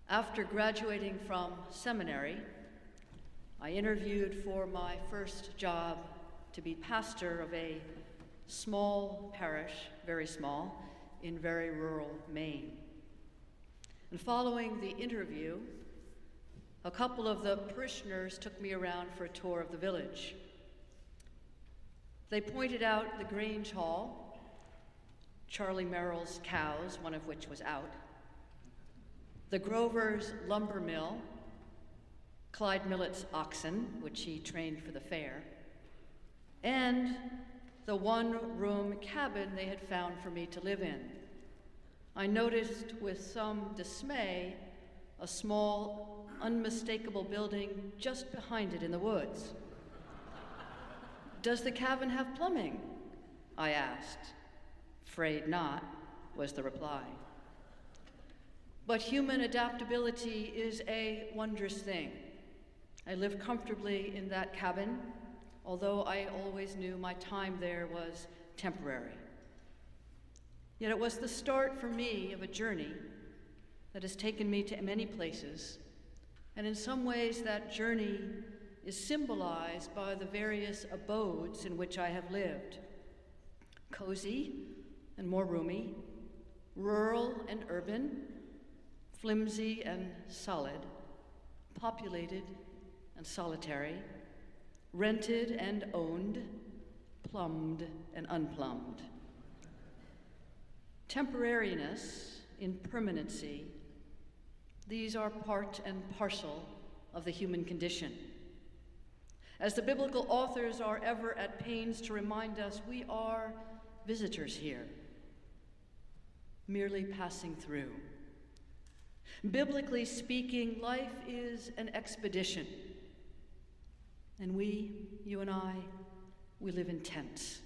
After graduating from seminary, I interviewed for my first job to be pastor of a small parish, very small, in very rural Maine. And following the interview, a couple of the parishioners took me around for a tour of the village. They pointed out the Grange Hall, Charlie Merrill's cows, one of which was out, the Grover's lumber mill, Clyde Millett's oxen, which he trained for the fair, and the one-room cabin they had found for me to live in. I noticed with some dismay a small, unmistakable building just behind it in the woods. "Does the cabin have plumbing?" I asked. "Afraid not," was the reply. But human adaptability is a wondrous thing. I lived comfortably in that cabin, although I always knew my time there was temporary. Yet it was the start for me of a journey that has taken me to many places, and in some ways that journey is symbolized by the various abodes in which I have lived. Cozy and more roomy, rural and urban, flimsy and solid, populated and solitary, rented and owned, plumbed and unplumbed. Temporariness, impermanency, these are part and parcel of the human condition. As the biblical authors are ever at pains to remind us, we are visitors here, merely passing through. Biblically speaking, life is an expedition, and we, you and I, we live in tents.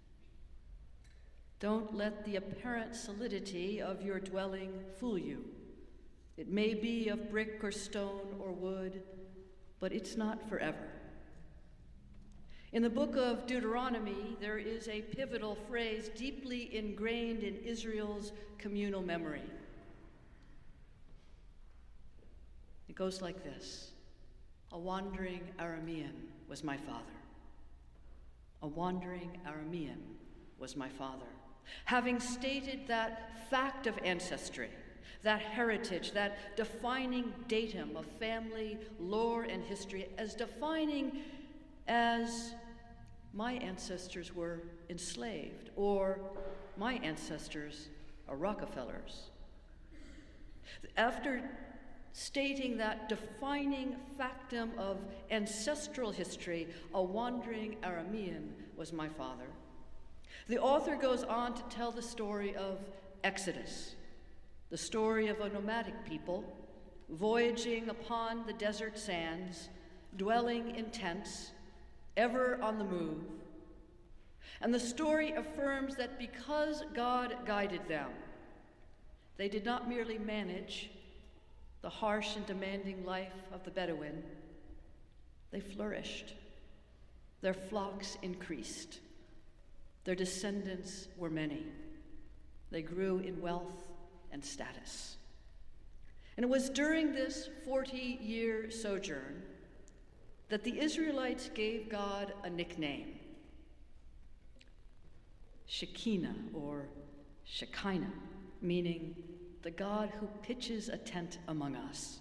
Don't let the apparent solidity of your dwelling fool you. It may be of brick or stone or wood, but it's not forever. In the book of Deuteronomy, there is a pivotal phrase deeply ingrained in Israel's communal memory. It goes like this: "A wandering Aramean was my father. A wandering Aramean was my father." Having stated that fact of ancestry, that heritage, that defining datum of family lore and history, as defining as my ancestors were enslaved, or my ancestors are Rockefellers. After stating that defining factum of ancestral history, a wandering Aramean was my father, the author goes on to tell the story of Exodus, the story of a nomadic people voyaging upon the desert sands, dwelling in tents, ever on the move. And the story affirms that because God guided them, they did not merely manage the harsh and demanding life of the Bedouin, they flourished. Their flocks increased. Their descendants were many. They grew in wealth and status. And it was during this 40-year sojourn that the Israelites gave God a nickname, Shekinah or Shekinah, meaning the God who pitches a tent among us.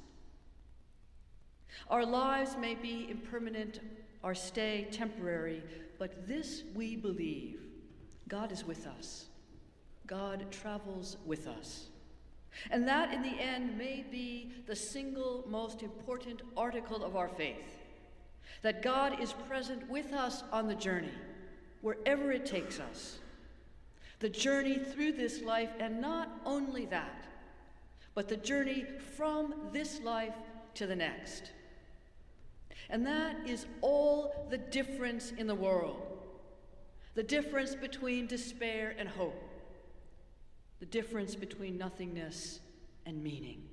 Our lives may be impermanent, our stay temporary, but this we believe: God is with us. God travels with us. And that, in the end, may be the single most important article of our faith, that God is present with us on the journey, wherever it takes us. The journey through this life, and not only that, but the journey from this life to the next. And that is all the difference in the world. The difference between despair and hope. The difference between nothingness and meaning.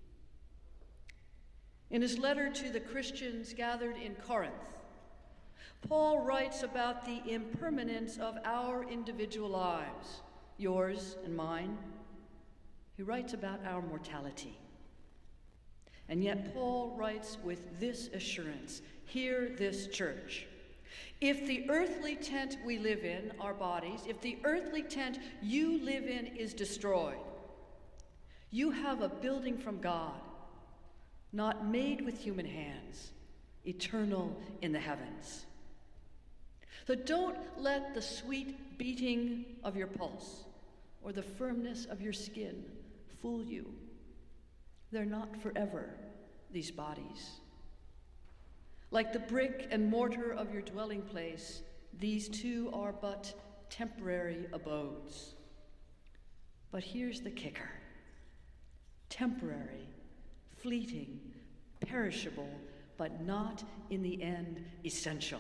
In his letter to the Christians gathered in Corinth, Paul writes about the impermanence of our individual lives, yours and mine. He writes about our mortality. And yet Paul writes with this assurance, hear this, church. If the earthly tent we live in, our bodies, if the earthly tent you live in is destroyed, you have a building from God, not made with human hands, eternal in the heavens. So don't let the sweet beating of your pulse or the firmness of your skin fool you. They're not forever, these bodies. Like the brick and mortar of your dwelling place, these too are but temporary abodes. But here's the kicker. Temporary, fleeting, perishable, but not in the end essential.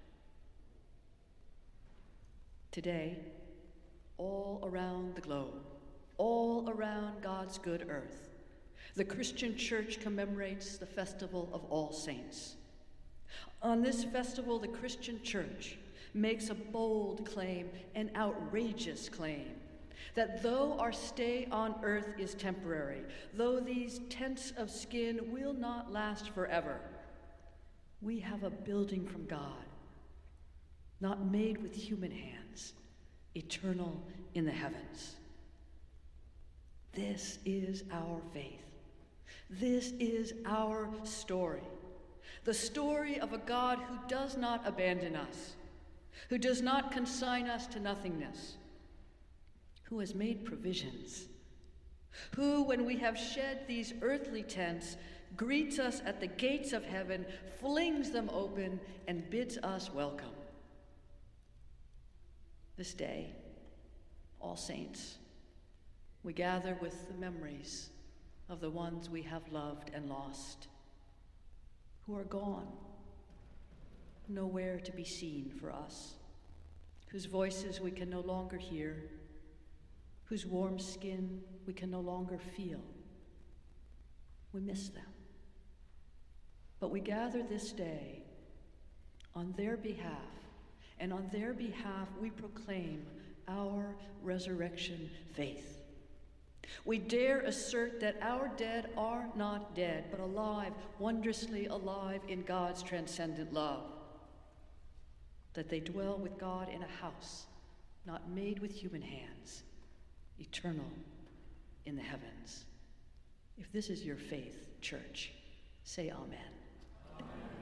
Today, all around the globe, all around God's good earth, the Christian church commemorates the festival of All Saints. On this festival, the Christian church makes a bold claim, an outrageous claim, that though our stay on earth is temporary, though these tents of skin will not last forever, we have a building from God, not made with human hands, eternal in the heavens. This is our faith. This is our story. The story of a God who does not abandon us, who does not consign us to nothingness, who has made provisions, who, when we have shed these earthly tents, greets us at the gates of heaven, flings them open, and bids us welcome. This day, All Saints, we gather with the memories of the ones we have loved and lost, who are gone, nowhere to be seen for us, whose voices we can no longer hear, whose warm skin we can no longer feel. We miss them. But we gather this day on their behalf, and on their behalf we proclaim our resurrection faith. We dare assert that our dead are not dead, but alive, wondrously alive in God's transcendent love. That they dwell with God in a house, not made with human hands, eternal in the heavens. If this is your faith, church, say amen. Amen.